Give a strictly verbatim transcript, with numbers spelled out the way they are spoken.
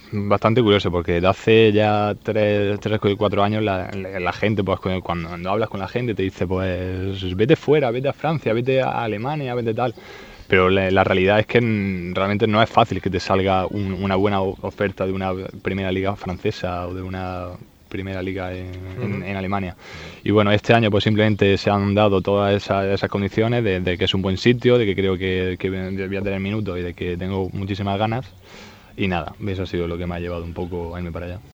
bastante curioso porque desde hace ya tres, tres o cuatro años la, la gente, pues cuando, cuando hablas con la gente te dice, pues vete fuera, vete a Francia, vete a Alemania, vete tal. Pero la, la realidad es que realmente no es fácil que te salga un, una buena oferta de una primera liga francesa o de una primera liga en, en, en Alemania. Y bueno, este año pues simplemente se han dado todas esas, esas condiciones de, de que es un buen sitio, de que creo que, que voy a tener minutos y de que tengo muchísimas ganas. Y nada, eso ha sido lo que me ha llevado un poco a irme para allá.